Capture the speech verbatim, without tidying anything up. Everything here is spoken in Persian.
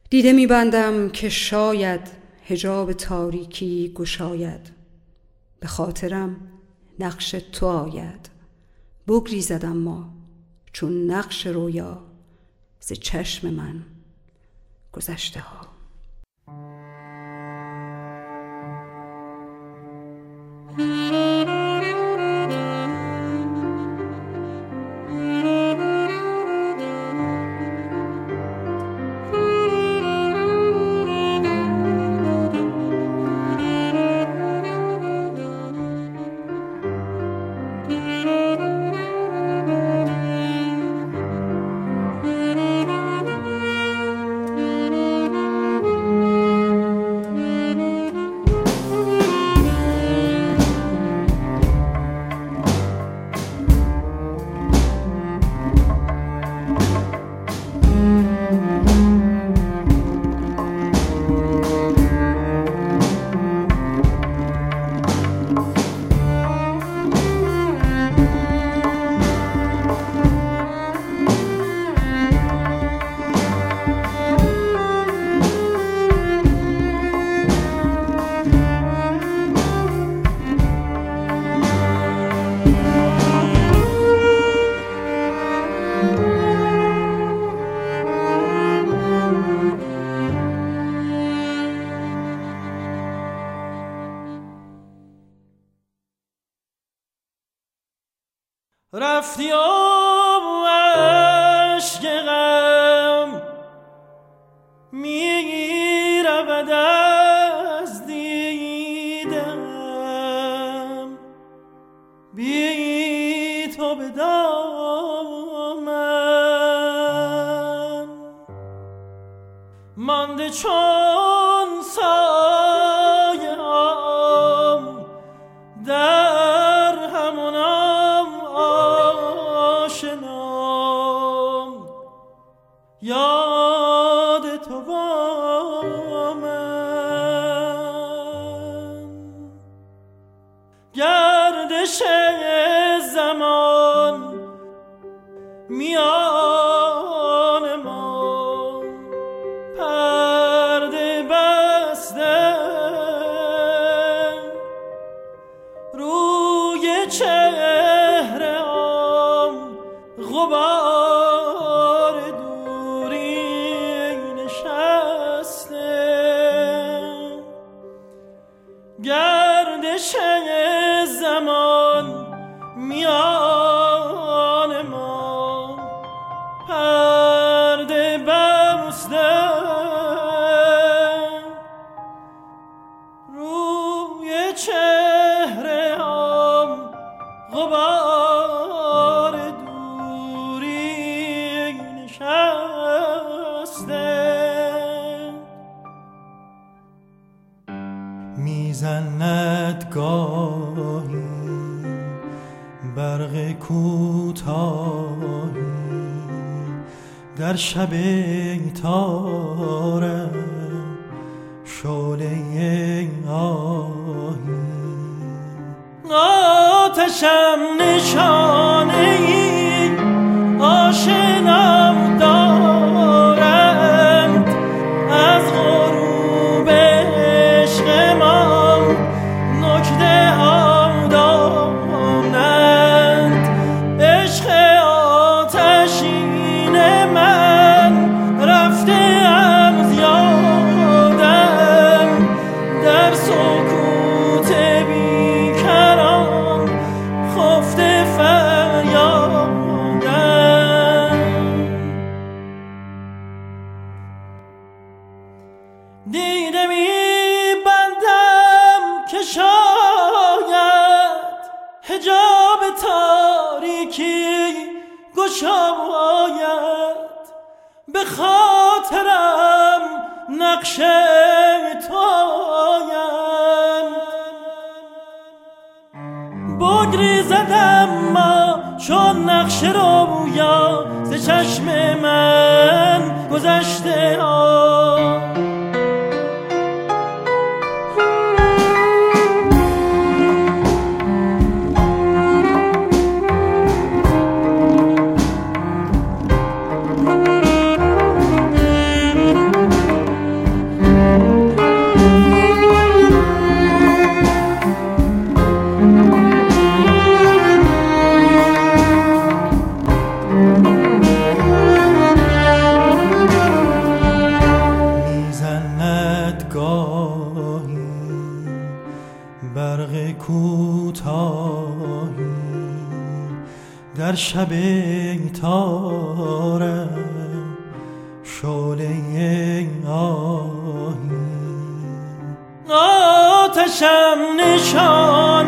دیده می‌بندم که شاید حجاب تاریکی گشاید، به خاطرم نقش تو آید. بگریزد اما چون نقش رویا ز چشم من گذشته ها. رفتی و عشق غم می رود از دیدم، بی تو به دامن مانده چون سایه هم در همونم آشنام، یاد تو با من. گردش زمان میان ما پرده بسته، روی چهره هم غبار دوری نشسته. گردش زمان میان ما پرده بسته، روی چهره هم غبار دوری نشسته. میزند گاهی برق کوتاهی در شب تارم، شعله آهی آتشم نشانه ای آشنام دارند از غروب عشق ما، نکته ها دانند عشق آتشین من. رفته از یادم در سکوت بیکران، خفته فریادم. دیده می بندم که شاید حجاب تاریکی گشاید، به خاطرم نقش تو آید. بگریزد اما چون نقش رویا ز چشم من گذشته ها. شب تارم شعله آهی آتشم نشان